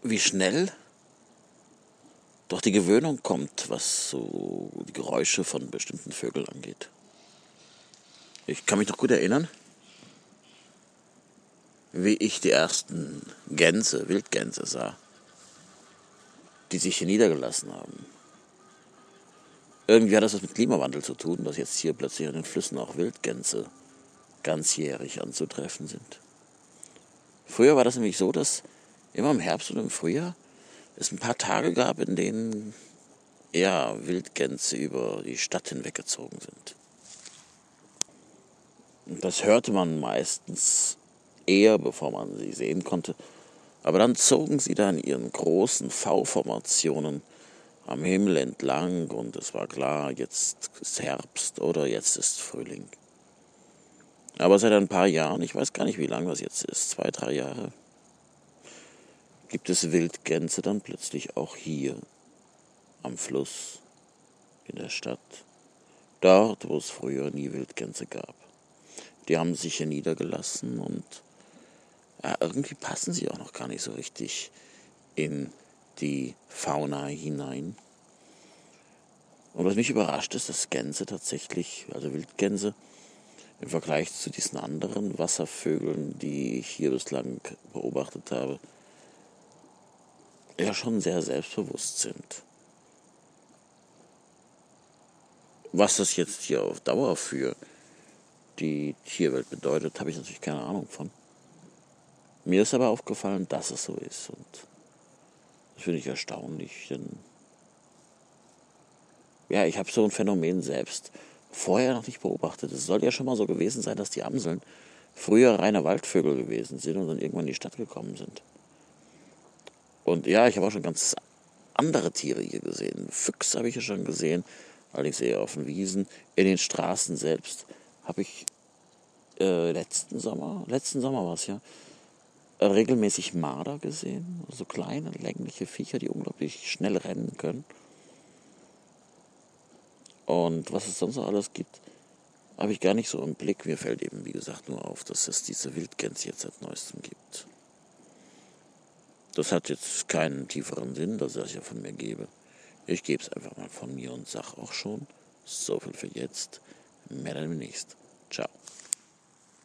wie schnell doch die Gewöhnung kommt, was so die Geräusche von bestimmten Vögeln angeht. Ich kann mich noch gut erinnern, wie ich die ersten Gänse, Wildgänse sah, die sich hier niedergelassen haben. Irgendwie hat das was mit Klimawandel zu tun, dass jetzt hier plötzlich an den Flüssen auch Wildgänse ganzjährig anzutreffen sind. Früher war das nämlich so, dass immer im Herbst und im Frühjahr es ein paar Tage gab, in denen Wildgänse über die Stadt hinweggezogen sind. Und das hörte man meistens eher, bevor man sie sehen konnte. Aber dann zogen sie da in ihren großen V-Formationen am Himmel entlang und es war klar, jetzt ist Herbst oder jetzt ist Frühling. Aber seit ein paar Jahren, ich weiß gar nicht, wie lange das jetzt ist, 2, 3 Jahre, gibt es Wildgänse dann plötzlich auch hier am Fluss in der Stadt. Dort, wo es früher nie Wildgänse gab. Die haben sich hier niedergelassen und irgendwie passen sie auch noch gar nicht so richtig in die Fauna hinein. Und was mich überrascht ist, dass Gänse tatsächlich, also Wildgänse, im Vergleich zu diesen anderen Wasservögeln, die ich hier bislang beobachtet habe, ja schon sehr selbstbewusst sind. Was das jetzt hier auf Dauer für die Tierwelt bedeutet, habe ich natürlich keine Ahnung von. Mir ist aber aufgefallen, dass es so ist und das finde ich erstaunlich, denn ich habe so ein Phänomen selbst vorher noch nicht beobachtet. Es soll ja schon mal so gewesen sein, dass die Amseln früher reine Waldvögel gewesen sind und dann irgendwann in die Stadt gekommen sind. Und ich habe auch schon ganz andere Tiere hier gesehen. Füchse habe ich ja schon gesehen, allerdings eher auf den Wiesen. In den Straßen selbst habe ich letzten Sommer war es ja, regelmäßig Marder gesehen. So kleine, längliche Viecher, die unglaublich schnell rennen können. Und was es sonst noch alles gibt, habe ich gar nicht so im Blick. Mir fällt eben, wie gesagt, nur auf, dass es diese Wildgänse jetzt seit Neuestem gibt. Das hat jetzt keinen tieferen Sinn, dass ich das ja von mir gebe. Ich gebe es einfach mal von mir und sage auch schon, so viel für jetzt, mehr dann demnächst. Ciao.